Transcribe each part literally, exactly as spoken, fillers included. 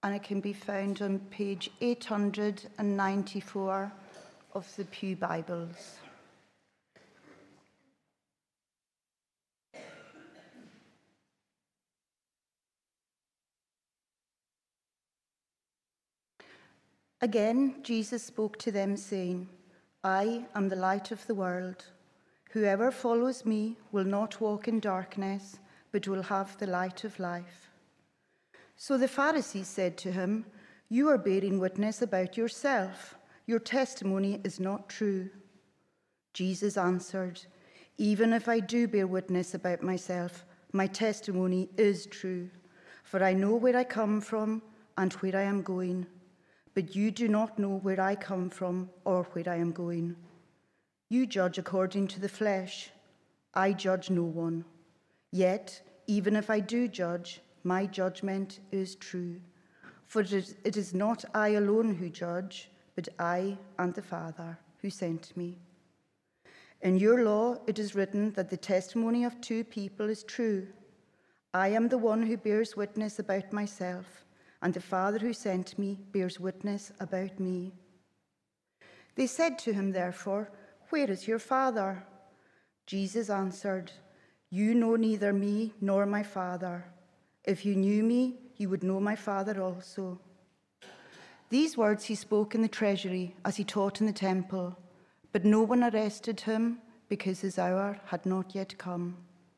and it can be found on page eight hundred ninety-four of the Pew Bibles. Again, Jesus spoke to them, saying, I am the light of the world. Whoever follows me will not walk in darkness, but will have the light of life. So the Pharisees said to him, You are bearing witness about yourself. Your testimony is not true. Jesus answered, Even if I do bear witness about myself, my testimony is true, for I know where I come from and where I am going. But you do not know where I come from or where I am going. You judge according to the flesh. I judge no one. Yet, even if I do judge, my judgment is true. For it is, it is not I alone who judge, but I and the Father who sent me. In your law it is written that the testimony of two people is true. I am the one who bears witness about myself, and the Father who sent me bears witness about me. They said to him, therefore, Where is your Father? Jesus answered, You know neither me nor my Father. If you knew me, you would know my Father also. These words he spoke in the treasury as he taught in the temple, but no one arrested him because his hour had not yet come.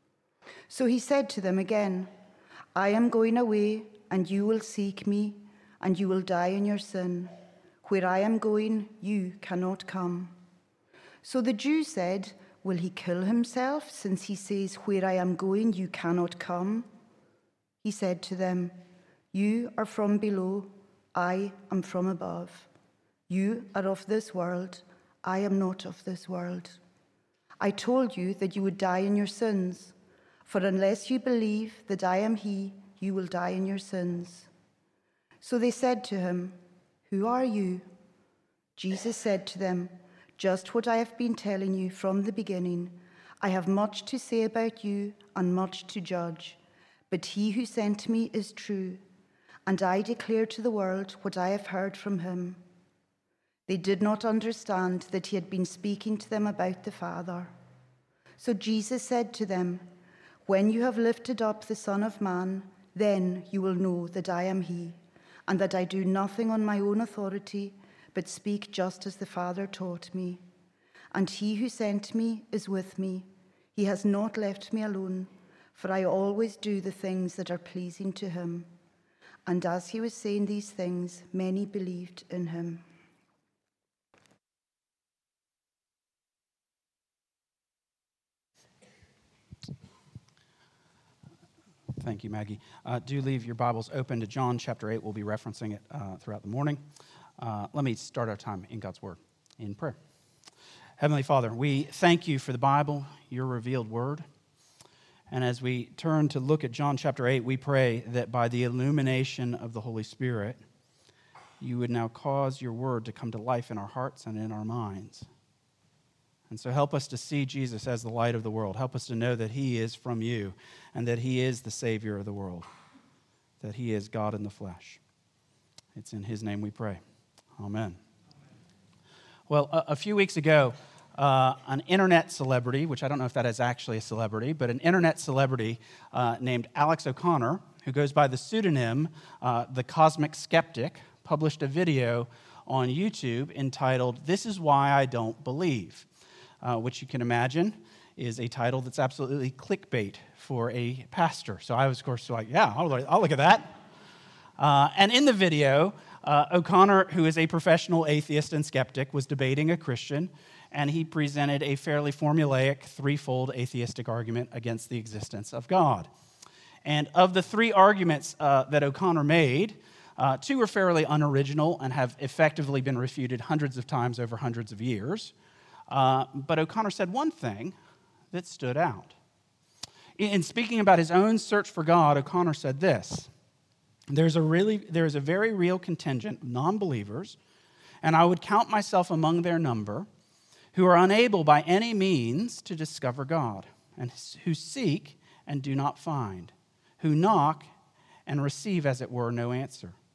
So he said to them again, I am going away, and you will seek me, and you will die in your sin. Where I am going, you cannot come. So the Jews said, Will he kill himself, since he says, Where I am going, you cannot come? He said to them, You are from below, I am from above. You are of this world, I am not of this world. I told you that you would die in your sins, for unless you believe that I am he, you will die in your sins. So they said to him, Who are you? Jesus said to them, Just what I have been telling you from the beginning. I have much to say about you and much to judge, but he who sent me is true, and I declare to the world what I have heard from him. They did not understand that he had been speaking to them about the Father. So Jesus said to them, When you have lifted up the Son of Man, then you will know that I am he, and that I do nothing on my own authority, but speak just as the Father taught me. And he who sent me is with me. He has not left me alone, for I always do the things that are pleasing to him. And as he was saying these things, many believed in him. Thank you, Maggie. Uh, do leave your Bibles open to John chapter eight. We'll be referencing it uh, throughout the morning. Uh, let me start our time in God's Word in prayer. Heavenly Father, we thank you for the Bible, your revealed Word. And as we turn to look at John chapter eight, we pray that by the illumination of the Holy Spirit, you would now cause your Word to come to life in our hearts and in our minds. And so help us to see Jesus as the light of the world. Help us to know that he is from you and that he is the Savior of the world, that he is God in the flesh. It's in his name we pray. Amen. Well, a, a few weeks ago, uh, an internet celebrity, which I don't know if that is actually a celebrity, but an internet celebrity uh, named Alex O'Connor, who goes by the pseudonym uh, The Cosmic Skeptic, published a video on YouTube entitled, This Is Why I Don't Believe. Uh, which you can imagine is a title that's absolutely clickbait for a pastor. So I was, of course, like, yeah, I'll, I'll look at that. Uh, and in the video, uh, O'Connor, who is a professional atheist and skeptic, was debating a Christian, and he presented a fairly formulaic threefold atheistic argument against the existence of God. And of the three arguments uh, that O'Connor made, uh, two are fairly unoriginal and have effectively been refuted hundreds of times over hundreds of years. Uh, but O'Connor said one thing that stood out. In speaking about his own search for God, O'Connor said this: There's a really, there is a very real contingent of non-believers, and I would count myself among their number, who are unable by any means to discover God, and who seek and do not find, who knock and receive, as it were, no answer.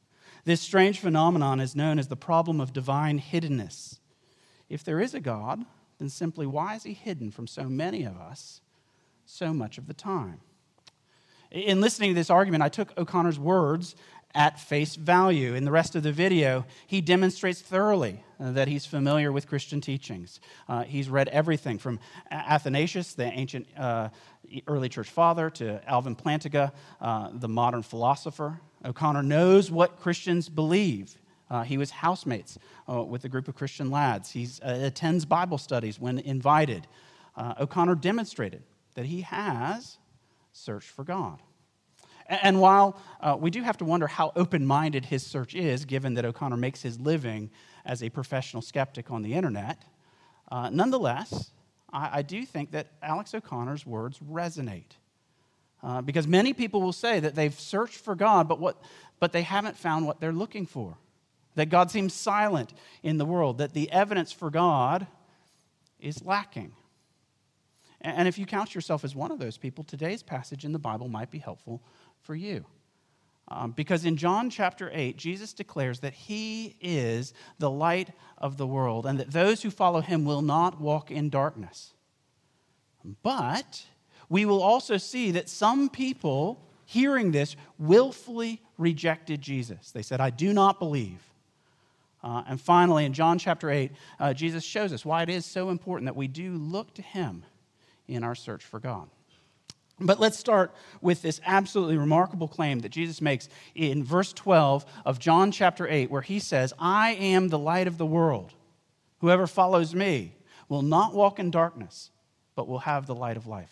This strange phenomenon is known as the problem of divine hiddenness. If there is a God, then simply why is he hidden from so many of us so much of the time? In listening to this argument, I took O'Connor's words at face value. In the rest of the video, he demonstrates thoroughly uh, that he's familiar with Christian teachings. Uh, he's read everything from Athanasius, the ancient uh, early church father, to Alvin Plantinga, uh, the modern philosopher. O'Connor knows what Christians believe. Uh, he was housemates uh, with a group of Christian lads. He uh, attends Bible studies when invited. Uh, O'Connor demonstrated that he has searched for God. And while uh, we do have to wonder how open-minded his search is, given that O'Connor makes his living as a professional skeptic on the internet, uh, nonetheless, I, I do think that Alex O'Connor's words resonate. Uh, because many people will say that they've searched for God, but, what, but they haven't found what they're looking for. That God seems silent in the world, that the evidence for God is lacking. And if you count yourself as one of those people, today's passage in the Bible might be helpful for you. Um, because in John chapter eight, Jesus declares that he is the light of the world and that those who follow him will not walk in darkness. But we will also see that some people, hearing this, willfully rejected Jesus. They said, I do not believe. Uh, and finally, in John chapter eight, uh, Jesus shows us why it is so important that we do look to him in our search for God. But let's start with this absolutely remarkable claim that Jesus makes in verse twelve of John chapter eight, where he says, I am the light of the world. Whoever follows me will not walk in darkness, but will have the light of life.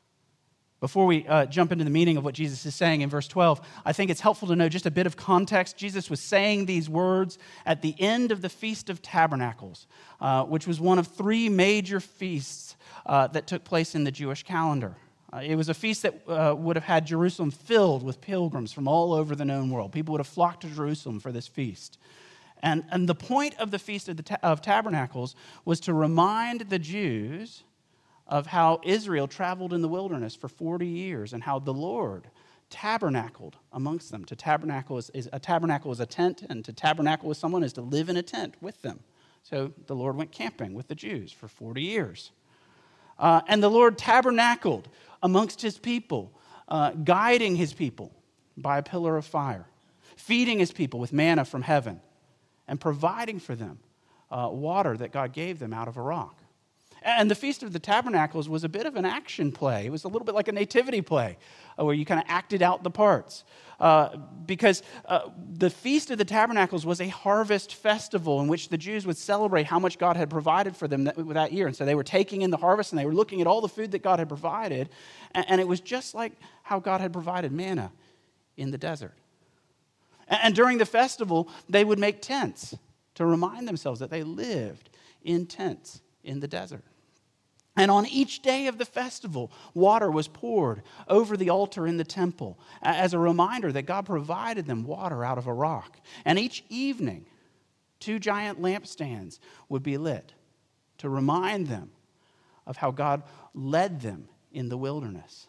Before we uh, jump into the meaning of what Jesus is saying in verse twelve, I think it's helpful to know just a bit of context. Jesus was saying these words at the end of the Feast of Tabernacles, uh, which was one of three major feasts uh, that took place in the Jewish calendar. Uh, it was a feast that uh, would have had Jerusalem filled with pilgrims from all over the known world. People would have flocked to Jerusalem for this feast. And, and the point of the Feast of, the ta- of Tabernacles was to remind the Jews of how Israel traveled in the wilderness for forty years and how the Lord tabernacled amongst them. To tabernacle is, is a tabernacle is a tent, and to tabernacle with someone is to live in a tent with them. So the Lord went camping with the Jews for forty years. Uh, and the Lord tabernacled amongst his people, uh, guiding his people by a pillar of fire, feeding his people with manna from heaven, and providing for them uh, water that God gave them out of a rock. And the Feast of the Tabernacles was a bit of an action play. It was a little bit like a nativity play uh, where you kind of acted out the parts. Uh, because uh, the Feast of the Tabernacles was a harvest festival in which the Jews would celebrate how much God had provided for them that, that year. And so they were taking in the harvest and they were looking at all the food that God had provided. And, and it was just like how God had provided manna in the desert. And, and during the festival, they would make tents to remind themselves that they lived in tents in the desert. And on each day of the festival, water was poured over the altar in the temple as a reminder that God provided them water out of a rock. And each evening, two giant lampstands would be lit to remind them of how God led them in the wilderness.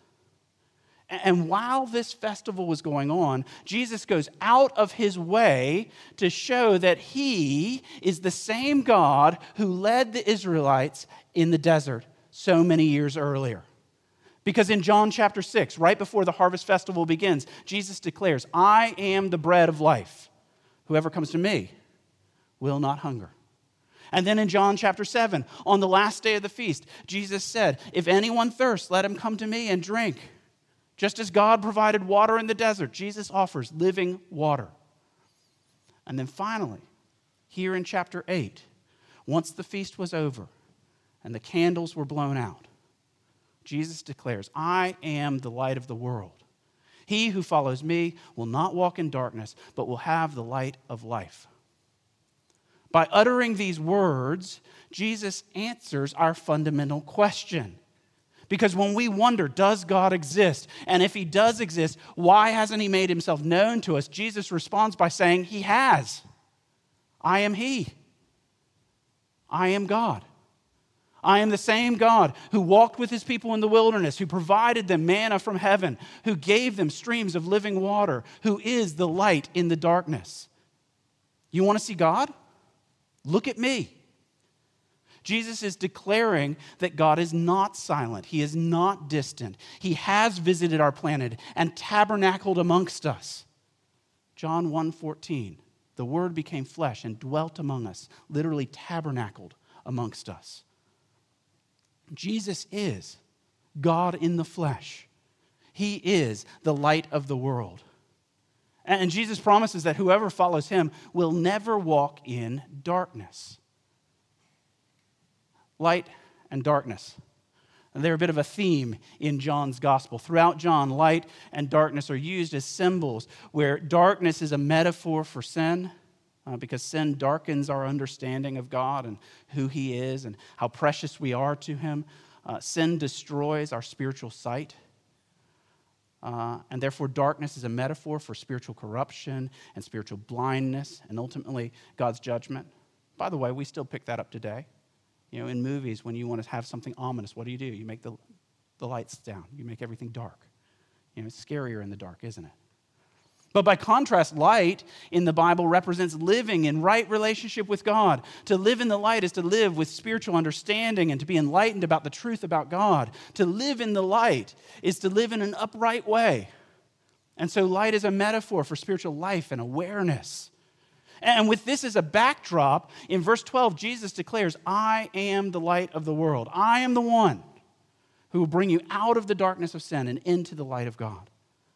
And while this festival was going on, Jesus goes out of his way to show that he is the same God who led the Israelites in the desert so many years earlier. Because in John chapter six, right before the harvest festival begins, Jesus declares, I am the bread of life. Whoever comes to me will not hunger. And then in John chapter seven, on the last day of the feast, Jesus said, if anyone thirsts, let him come to me and drink. Just as God provided water in the desert, Jesus offers living water. And then finally, here in chapter eight, once the feast was over and the candles were blown out, Jesus declares, I am the light of the world. He who follows me will not walk in darkness, but will have the light of life. By uttering these words, Jesus answers our fundamental question. Because when we wonder, does God exist? And if he does exist, why hasn't he made himself known to us? Jesus responds by saying, he has. I am he. I am God. I am the same God who walked with his people in the wilderness, who provided them manna from heaven, who gave them streams of living water, who is the light in the darkness. You want to see God? Look at me. Jesus is declaring that God is not silent. He is not distant. He has visited our planet and tabernacled amongst us. John one fourteen, the Word became flesh and dwelt among us, literally tabernacled amongst us. Jesus is God in the flesh. He is the light of the world. And Jesus promises that whoever follows him will never walk in darkness. Light and darkness. And they're a bit of a theme in John's gospel. Throughout John, light and darkness are used as symbols where darkness is a metaphor for sin, uh, because sin darkens our understanding of God and who he is and how precious we are to him. Uh, sin destroys our spiritual sight. Uh, and therefore, darkness is a metaphor for spiritual corruption and spiritual blindness and ultimately God's judgment. By the way, we still pick that up today. You know, in movies, when you want to have something ominous, what do you do? You make the, the lights down. You make everything dark. You know, it's scarier in the dark, isn't it? But by contrast, light in the Bible represents living in right relationship with God. To live in the light is to live with spiritual understanding and to be enlightened about the truth about God. To live in the light is to live in an upright way. And so light is a metaphor for spiritual life and awareness. And with this as a backdrop, in verse twelve, Jesus declares, I am the light of the world. I am the one who will bring you out of the darkness of sin and into the light of God.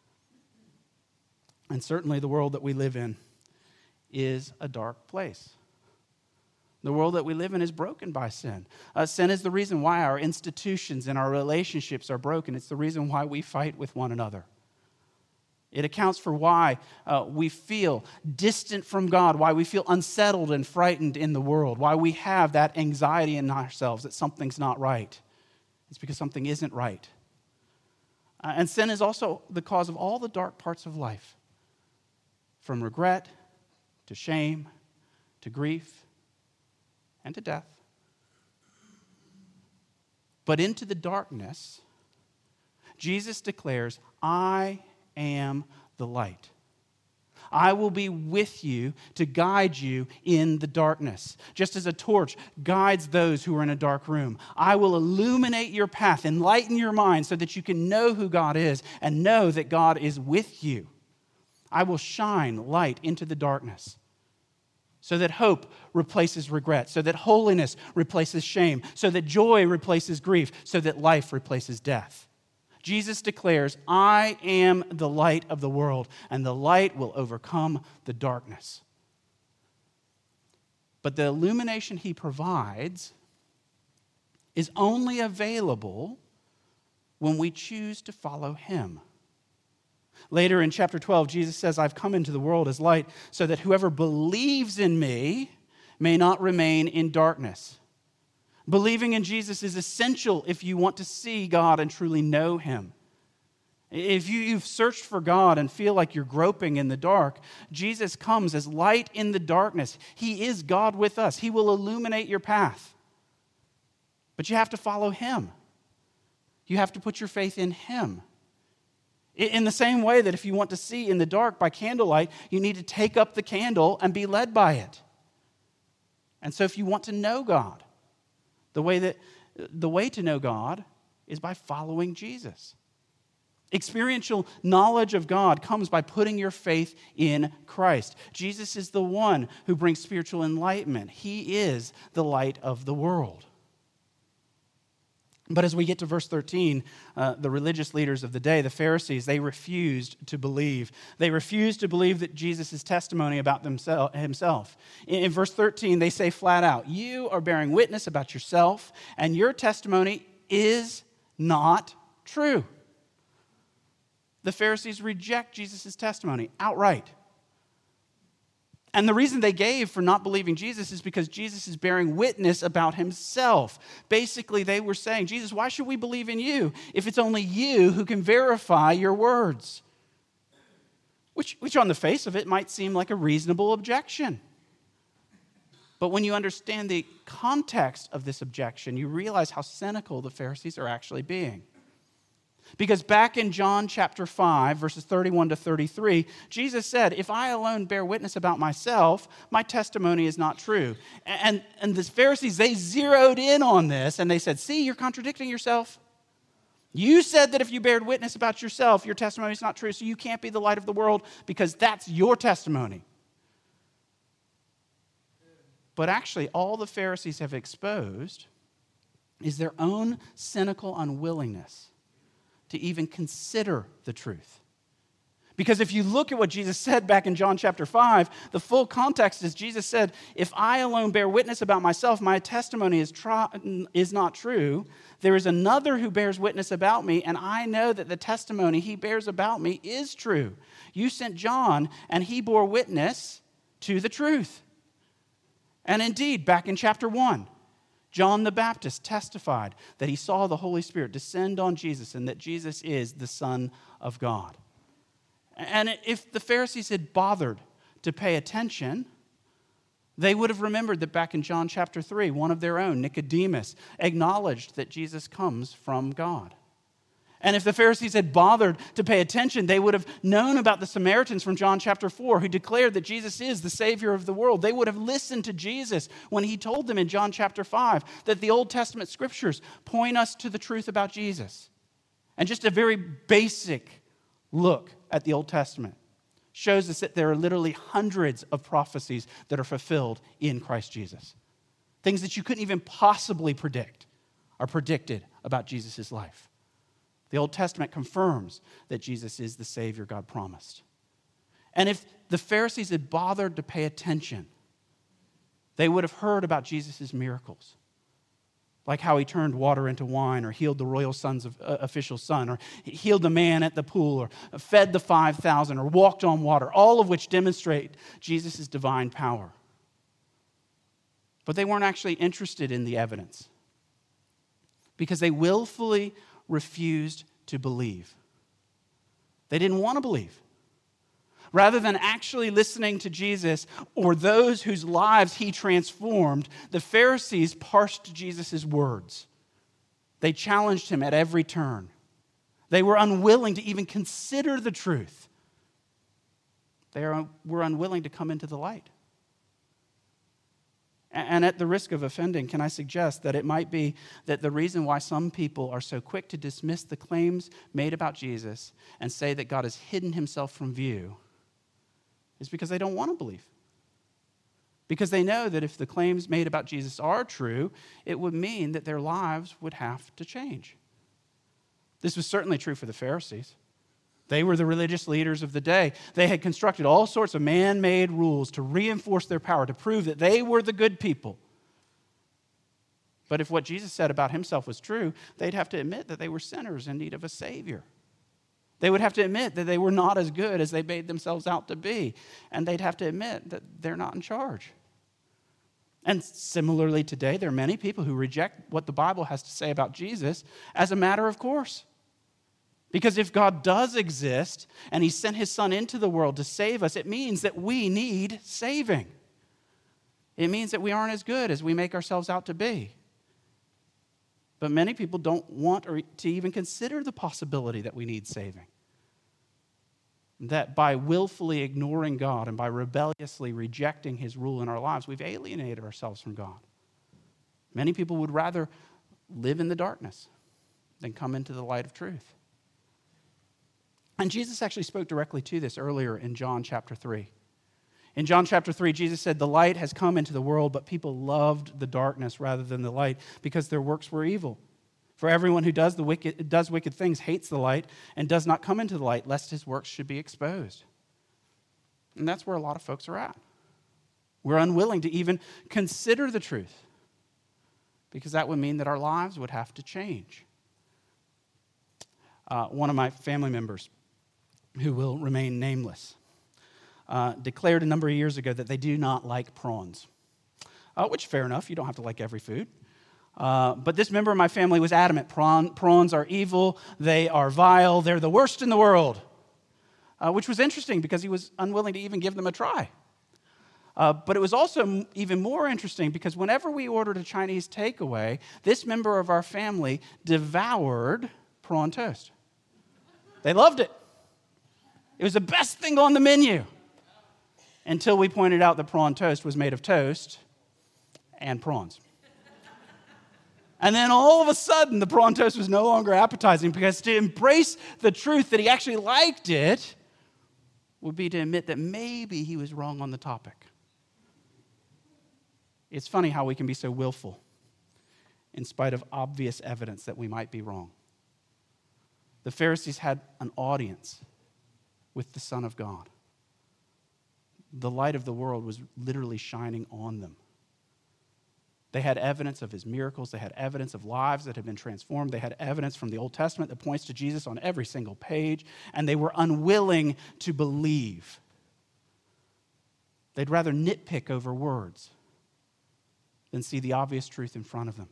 And certainly the world that we live in is a dark place. The world that we live in is broken by sin. Uh, sin is the reason why our institutions and our relationships are broken. It's the reason why we fight with one another. It accounts for why uh, we feel distant from God, why we feel unsettled and frightened in the world, why we have that anxiety in ourselves that something's not right. It's because something isn't right. Uh, and sin is also the cause of all the dark parts of life. From regret, to shame, to grief, and to death. But into the darkness, Jesus declares, I am the light. I will be with you to guide you in the darkness. Just as a torch guides those who are in a dark room, I will illuminate your path, enlighten your mind so that you can know who God is and know that God is with you. I will shine light into the darkness so that hope replaces regret, so that holiness replaces shame, so that joy replaces grief, so that life replaces death. Jesus declares, I am the light of the world, and the light will overcome the darkness. But the illumination he provides is only available when we choose to follow him. Later in chapter twelve, Jesus says, I've come into the world as light so that whoever believes in me may not remain in darkness. Believing in Jesus is essential if you want to see God and truly know him. If you, you've searched for God and feel like you're groping in the dark, Jesus comes as light in the darkness. He is God with us. He will illuminate your path. But you have to follow him. You have to put your faith in him. In the same way that if you want to see in the dark by candlelight, you need to take up the candle and be led by it. And so if you want to know God, the way that the way to know God is by following Jesus. Experiential knowledge of God comes by putting your faith in Christ. Jesus is the one who brings spiritual enlightenment. He is the light of the world. But as we get to verse thirteen, uh, the religious leaders of the day, the Pharisees, they refused to believe. They refused to believe that Jesus' testimony about themselves, himself. In, in verse thirteen, they say flat out, you are bearing witness about yourself, and your testimony is not true. The Pharisees reject Jesus' testimony outright. And the reason they gave for not believing Jesus is because Jesus is bearing witness about himself. Basically, they were saying, Jesus, why should we believe in you if it's only you who can verify your words? Which, which on the face of it might seem like a reasonable objection. But when you understand the context of this objection, you realize how cynical the Pharisees are actually being. Because back in John chapter five, verses thirty-one to thirty-three, Jesus said, if I alone bear witness about myself, my testimony is not true. And, and the Pharisees, they zeroed in on this and they said, see, you're contradicting yourself. You said that if you bared witness about yourself, your testimony is not true, so you can't be the light of the world because that's your testimony. But actually, all the Pharisees have exposed is their own cynical unwillingness to even consider the truth. Because if you look at what Jesus said back in John chapter five, the full context is Jesus said, if I alone bear witness about myself, my testimony is, tr- is not true. There is another who bears witness about me, and I know that the testimony he bears about me is true. You sent John, and he bore witness to the truth. And indeed, back in chapter one, John the Baptist testified that he saw the Holy Spirit descend on Jesus and that Jesus is the Son of God. And if the Pharisees had bothered to pay attention, they would have remembered that back in John chapter three, one of their own, Nicodemus, acknowledged that Jesus comes from God. And if the Pharisees had bothered to pay attention, they would have known about the Samaritans from John chapter four who declared that Jesus is the Savior of the world. They would have listened to Jesus when he told them in John chapter five that the Old Testament scriptures point us to the truth about Jesus. And just a very basic look at the Old Testament shows us that there are literally hundreds of prophecies that are fulfilled in Christ Jesus. Things that you couldn't even possibly predict are predicted about Jesus' life. The Old Testament confirms that Jesus is the Savior God promised. And if the Pharisees had bothered to pay attention, they would have heard about Jesus' miracles, like how he turned water into wine, or healed the royal son's uh, official's son, or healed the man at the pool, or fed the five thousand, or walked on water, all of which demonstrate Jesus' divine power. But they weren't actually interested in the evidence because they willfully refused to believe. They didn't want to believe. Rather than actually listening to Jesus or those whose lives he transformed, the Pharisees parsed Jesus' words. They challenged him at every turn. They were unwilling to even consider the truth. They were unwilling to come into the light. And at the risk of offending, can I suggest that it might be that the reason why some people are so quick to dismiss the claims made about Jesus and say that God has hidden himself from view is because they don't want to believe. Because they know that if the claims made about Jesus are true, it would mean that their lives would have to change. This was certainly true for the Pharisees. They were the religious leaders of the day. They had constructed all sorts of man-made rules to reinforce their power, to prove that they were the good people. But if what Jesus said about himself was true, they'd have to admit that they were sinners in need of a Savior. They would have to admit that they were not as good as they made themselves out to be. And they'd have to admit that they're not in charge. And similarly today, there are many people who reject what the Bible has to say about Jesus as a matter of course. Because if God does exist and he sent his son into the world to save us, it means that we need saving. It means that we aren't as good as we make ourselves out to be. But many people don't want or to even consider the possibility that we need saving. That by willfully ignoring God and by rebelliously rejecting his rule in our lives, we've alienated ourselves from God. Many people would rather live in the darkness than come into the light of truth. And Jesus actually spoke directly to this earlier in John chapter three. In John chapter three, Jesus said, the light has come into the world, but people loved the darkness rather than the light because their works were evil. For everyone who does the wicked does wicked things hates the light and does not come into the light, lest his works should be exposed. And that's where a lot of folks are at. We're unwilling to even consider the truth because that would mean that our lives would have to change. Uh, one of my family members, who will remain nameless, uh, declared a number of years ago that they do not like prawns, uh, which fair enough. You don't have to like every food. Uh, but this member of my family was adamant. Prawn, prawns are evil. They are vile. They're the worst in the world, uh, which was interesting because he was unwilling to even give them a try. Uh, but it was also m- even more interesting because whenever we ordered a Chinese takeaway, this member of our family devoured prawn toast. They loved it. It was the best thing on the menu until we pointed out that prawn toast was made of toast and prawns. And then all of a sudden, the prawn toast was no longer appetizing, because to embrace the truth that he actually liked it would be to admit that maybe he was wrong on the topic. It's funny how we can be so willful in spite of obvious evidence that we might be wrong. The Pharisees had an audience with the Son of God. The light of the world was literally shining on them. They had evidence of his miracles. They had evidence of lives that had been transformed. They had evidence from the Old Testament that points to Jesus on every single page, and they were unwilling to believe. They'd rather nitpick over words than see the obvious truth in front of them.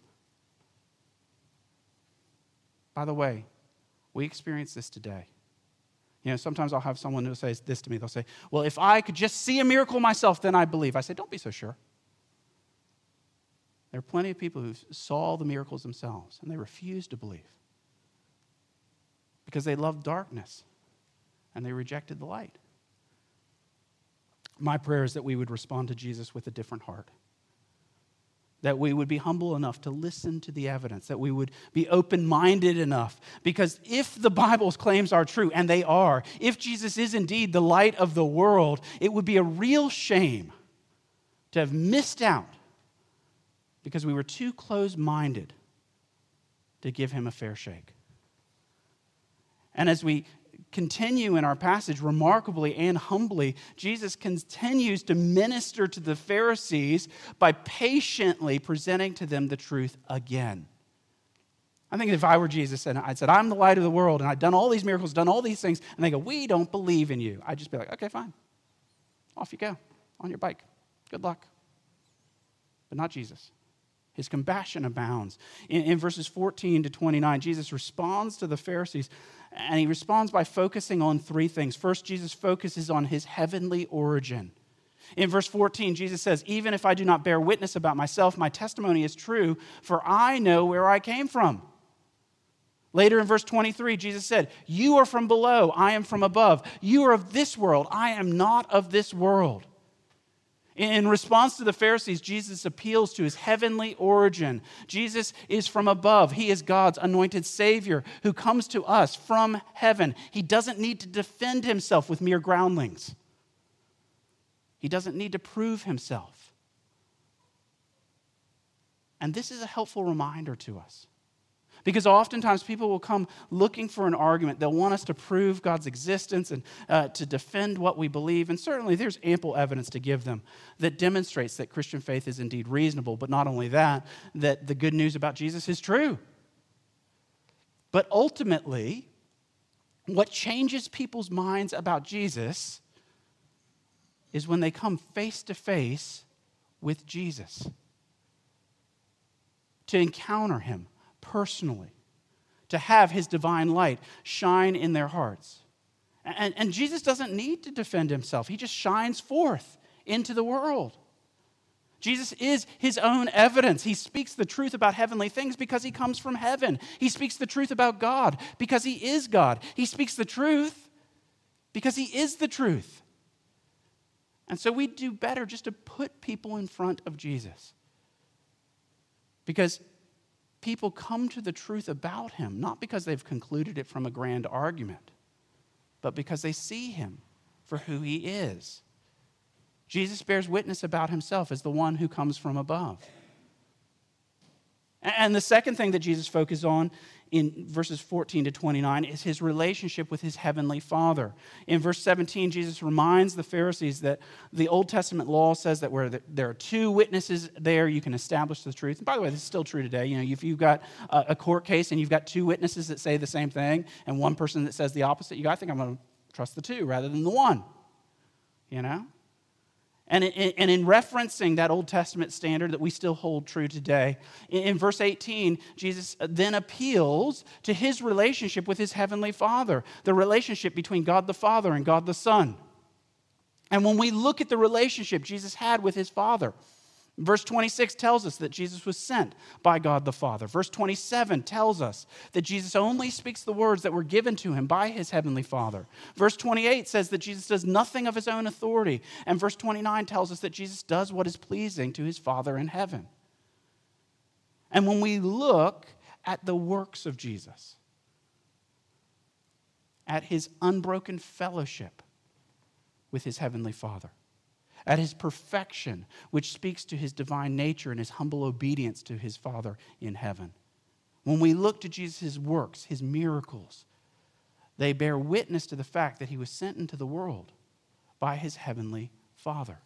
By the way, we experience this today. You know, sometimes I'll have someone who says this to me. They'll say, well, if I could just see a miracle myself, then I believe. I say, don't be so sure. There are plenty of people who saw the miracles themselves, and they refused to believe because they loved darkness and they rejected the light. My prayer is that we would respond to Jesus with a different heart, that we would be humble enough to listen to the evidence, that we would be open-minded enough, because if the Bible's claims are true, and they are, if Jesus is indeed the light of the world, it would be a real shame to have missed out because we were too close-minded to give him a fair shake. And as we continue in our passage, remarkably and humbly, Jesus continues to minister to the Pharisees by patiently presenting to them the truth again. I think if I were Jesus and I said, I'm the light of the world, and I've done all these miracles, done all these things, and they go, we don't believe in you, I'd just be like, okay, fine. Off you go, on your bike. Good luck. But not Jesus. His compassion abounds. In, in verses fourteen to twenty-nine, Jesus responds to the Pharisees, and he responds by focusing on three things. First, Jesus focuses on his heavenly origin. In verse fourteen, Jesus says, even if I do not bear witness about myself, my testimony is true, for I know where I came from. Later in verse twenty-three, Jesus said, you are from below, I am from above. You are of this world, I am not of this world. In response to the Pharisees, Jesus appeals to his heavenly origin. Jesus is from above. He is God's anointed Savior who comes to us from heaven. He doesn't need to defend himself with mere groundlings. He doesn't need to prove himself. And this is a helpful reminder to us, because oftentimes people will come looking for an argument. They'll want us to prove God's existence and uh, to defend what we believe. And certainly there's ample evidence to give them that demonstrates that Christian faith is indeed reasonable. But not only that, that the good news about Jesus is true. But ultimately, what changes people's minds about Jesus is when they come face to face with Jesus, to encounter him personally, to have his divine light shine in their hearts. And, and Jesus doesn't need to defend himself. He just shines forth into the world. Jesus is his own evidence. He speaks the truth about heavenly things because he comes from heaven. He speaks the truth about God because he is God. He speaks the truth because he is the truth. And so we do better just to put people in front of Jesus, because people come to the truth about him, not because they've concluded it from a grand argument, but because they see him for who he is. Jesus bears witness about himself as the one who comes from above. And the second thing that Jesus focuses on in verses fourteen to twenty-nine is his relationship with his heavenly Father. In verse seventeen, Jesus reminds the Pharisees that the Old Testament law says that where there are two witnesses there, you can establish the truth. And by the way, this is still true today. You know, if you've got a court case and you've got two witnesses that say the same thing and one person that says the opposite, you got to think, I'm going to trust the two rather than the one. You know? And in, and in referencing that Old Testament standard that we still hold true today, in, in verse eighteen, Jesus then appeals to his relationship with his heavenly Father, the relationship between God the Father and God the Son. And when we look at the relationship Jesus had with his Father, Verse twenty-six tells us that Jesus was sent by God the Father. Verse twenty-seven tells us that Jesus only speaks the words that were given to him by his heavenly Father. Verse twenty-eight says that Jesus does nothing of his own authority. And verse twenty-nine tells us that Jesus does what is pleasing to his Father in heaven. And when we look at the works of Jesus, at his unbroken fellowship with his heavenly Father, at his perfection, which speaks to his divine nature and his humble obedience to his Father in heaven. When we look to Jesus' works, his miracles, they bear witness to the fact that he was sent into the world by his heavenly Father.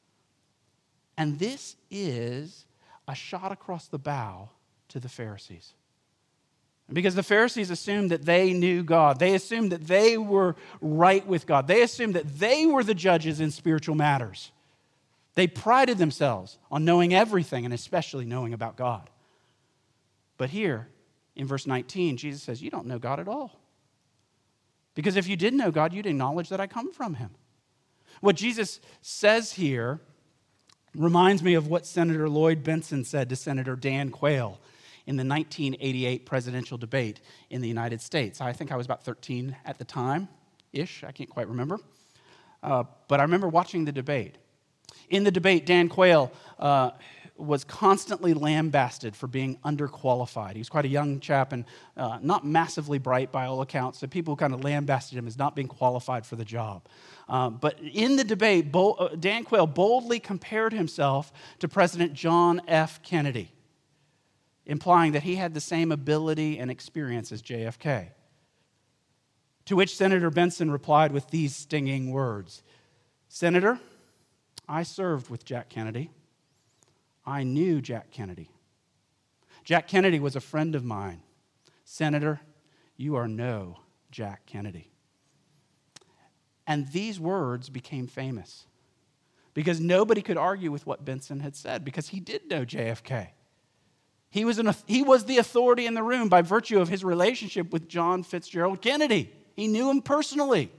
And this is a shot across the bow to the Pharisees. Because the Pharisees assumed that they knew God. They assumed that they were right with God. They assumed that they were the judges in spiritual matters. They prided themselves on knowing everything, and especially knowing about God. But here, in verse nineteen, Jesus says, you don't know God at all. Because if you did know God, you'd acknowledge that I come from him. What Jesus says here reminds me of what Senator Lloyd Bentsen said to Senator Dan Quayle in the nineteen eighty-eight presidential debate in the United States. I think I was about thirteen at the time-ish. I can't quite remember. Uh, but I remember watching the debate. In the debate, Dan Quayle uh, was constantly lambasted for being underqualified. He was quite a young chap and uh, not massively bright by all accounts, so people kind of lambasted him as not being qualified for the job. Uh, but in the debate, Bo- uh, Dan Quayle boldly compared himself to President John F. Kennedy, implying that he had the same ability and experience as J F K. To which Senator Bentsen replied with these stinging words, Senator, I served with Jack Kennedy. I knew Jack Kennedy. Jack Kennedy was a friend of mine. Senator, you are no Jack Kennedy. And these words became famous because nobody could argue with what Bentsen had said because he did know J F K. He was, an, he was the authority in the room by virtue of his relationship with John Fitzgerald Kennedy. He knew him personally.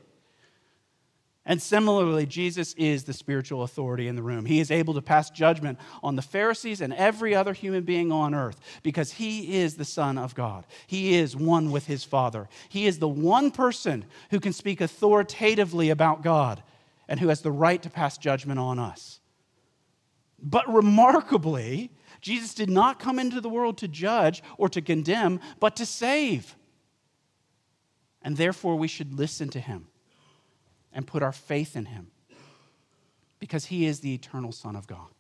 And similarly, Jesus is the spiritual authority in the room. He is able to pass judgment on the Pharisees and every other human being on earth because he is the Son of God. He is one with his Father. He is the one person who can speak authoritatively about God and who has the right to pass judgment on us. But remarkably, Jesus did not come into the world to judge or to condemn, but to save. And therefore, we should listen to him and put our faith in him because he is the eternal Son of God.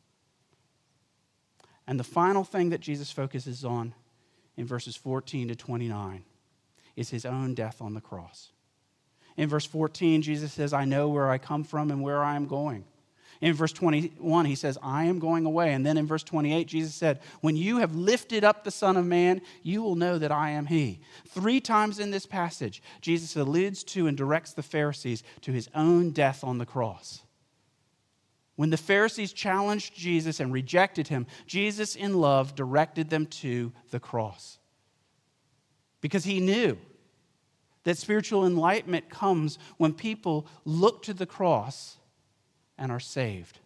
And the final thing that Jesus focuses on in verses fourteen to twenty-nine is his own death on the cross. In verse fourteen, Jesus says, I know where I come from and where I am going. In verse twenty-one, he says, I am going away. And then in verse twenty-eight, Jesus said, when you have lifted up the Son of Man, you will know that I am he. Three times in this passage, Jesus alludes to and directs the Pharisees to his own death on the cross. When the Pharisees challenged Jesus and rejected him, Jesus in love directed them to the cross. Because he knew that spiritual enlightenment comes when people look to the cross and are saved.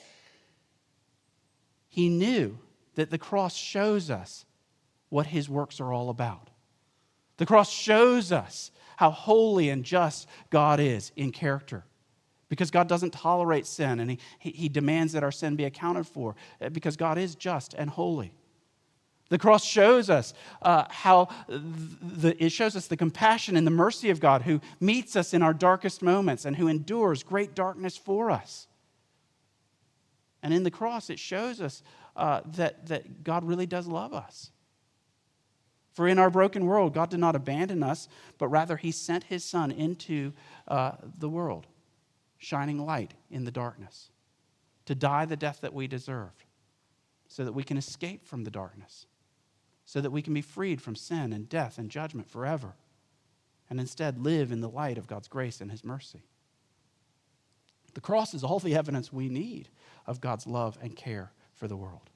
He knew that the cross shows us what his works are all about. The cross shows us how holy and just God is in character. Because God doesn't tolerate sin, and he, he, he demands that our sin be accounted for, because God is just and holy. The cross shows us uh, how the, it shows us the compassion and the mercy of God who meets us in our darkest moments and who endures great darkness for us. And in the cross, it shows us uh, that, that God really does love us. For in our broken world, God did not abandon us, but rather he sent his Son into uh, the world, shining light in the darkness, to die the death that we deserved, so that we can escape from the darkness, so that we can be freed from sin and death and judgment forever, and instead live in the light of God's grace and his mercy. The cross is all the evidence we need of God's love and care for the world.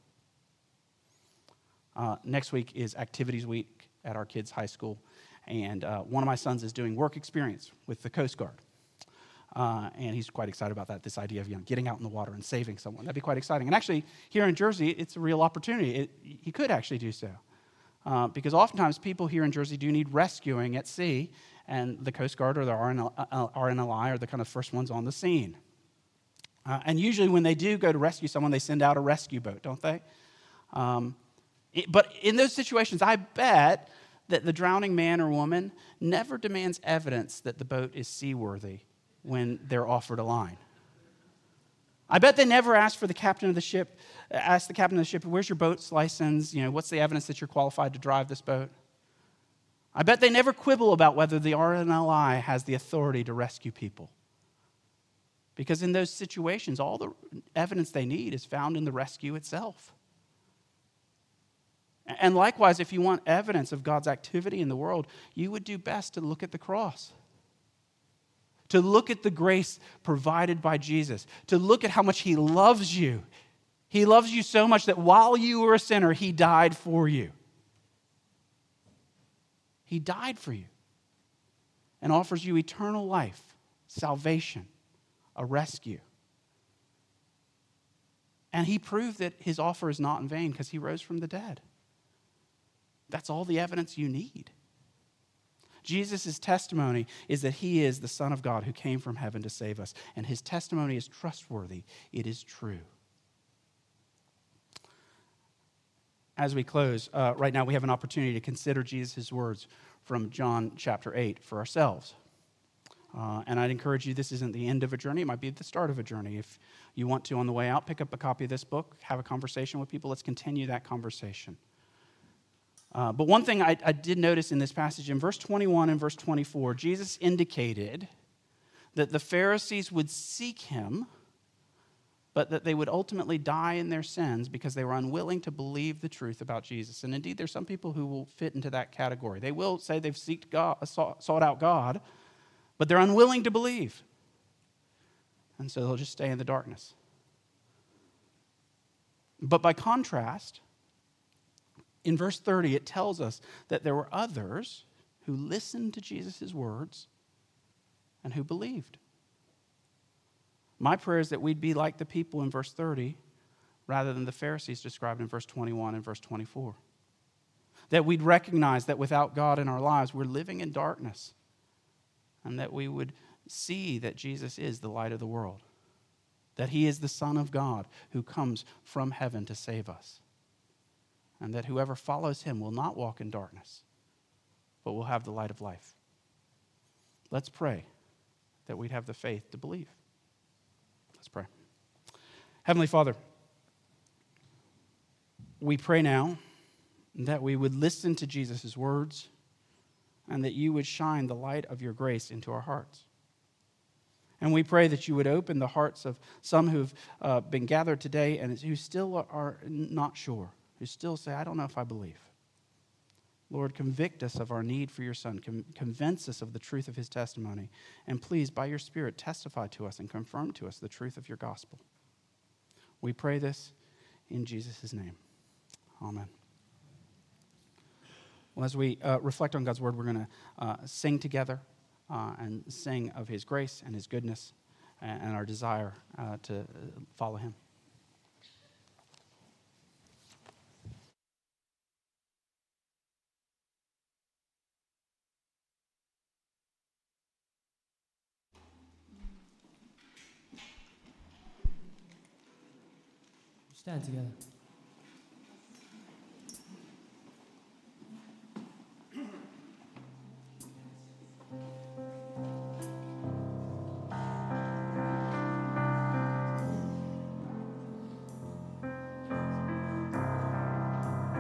Uh, next week is Activities Week at our kids' high school, and uh, one of my sons is doing work experience with the Coast Guard. Uh, and he's quite excited about that, this idea of you know, getting out in the water and saving someone. That'd be quite exciting. And actually, here in Jersey, it's a real opportunity. It, he could actually do so. Uh, because oftentimes people here in Jersey do need rescuing at sea, and the Coast Guard or the R N L I are the kind of first ones on the scene. Uh, and usually when they do go to rescue someone, they send out a rescue boat, don't they? Um, it, but in those situations, I bet that the drowning man or woman never demands evidence that the boat is seaworthy when they're offered a line. I bet they never ask for the captain of the ship, ask the captain of the ship, where's your boat's license? You know, what's the evidence that you're qualified to drive this boat? I bet they never quibble about whether the R N L I has the authority to rescue people. Because in those situations, all the evidence they need is found in the rescue itself. And likewise, if you want evidence of God's activity in the world, you would do best to look at the cross. To look at the grace provided by Jesus, to look at how much he loves you. He loves you so much that while you were a sinner, he died for you. He died for you and offers you eternal life, salvation, a rescue. And he proved that his offer is not in vain because he rose from the dead. That's all the evidence you need. Jesus' testimony is that he is the Son of God who came from heaven to save us. And his testimony is trustworthy. It is true. As we close, uh, right now we have an opportunity to consider Jesus' words from John chapter eight for ourselves. Uh, and I'd encourage you, this isn't the end of a journey. It might be the start of a journey. If you want to, on the way out, pick up a copy of this book, have a conversation with people. Let's continue that conversation. Uh, but one thing I, I did notice in this passage, in verse twenty-one and verse twenty-four, Jesus indicated that the Pharisees would seek him, but that they would ultimately die in their sins because they were unwilling to believe the truth about Jesus. And indeed, there's some people who will fit into that category. They will say they've seeked God, sought, sought out God, but they're unwilling to believe. And so they'll just stay in the darkness. But by contrast, in verse thirty, it tells us that there were others who listened to Jesus' words and who believed. My prayer is that we'd be like the people in verse thirty rather than the Pharisees described in verse twenty-one and verse twenty-four. That we'd recognize that without God in our lives, we're living in darkness, and that we would see that Jesus is the light of the world, that he is the Son of God who comes from heaven to save us. And that whoever follows him will not walk in darkness, but will have the light of life. Let's pray that we'd have the faith to believe. Let's pray. Heavenly Father, we pray now that we would listen to Jesus' words and that you would shine the light of your grace into our hearts. And we pray that you would open the hearts of some who've uh, been gathered today and who still are not sure. Who still say, I don't know if I believe. Lord, convict us of our need for your Son. Con- convince us of the truth of his testimony. And please, by your Spirit, testify to us and confirm to us the truth of your gospel. We pray this in Jesus' name. Amen. Well, as we uh, reflect on God's word, we're going to uh, sing together uh, and sing of his grace and his goodness and, and our desire uh, to follow him. Stand together.